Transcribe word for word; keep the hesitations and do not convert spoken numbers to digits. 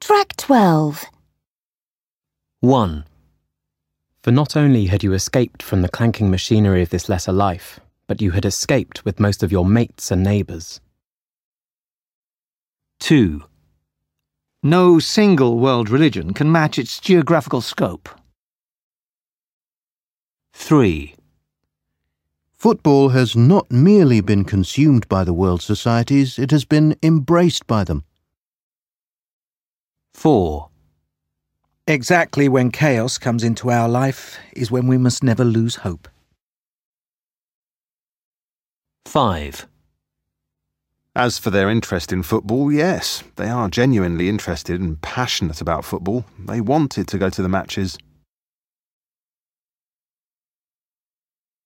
Frac twelve. one. For not only had you escaped from the clanking machinery of this lesser life, but you had escaped with most of your mates and neighbours. two. No single world religion can match its geographical scope. three. Football has not merely been consumed by the world societies, it has been embraced by them. four. Exactly when chaos comes into our life is when we must never lose hope. five. As for their interest in football, yes, they are genuinely interested and passionate about football. They wanted to go to the matches.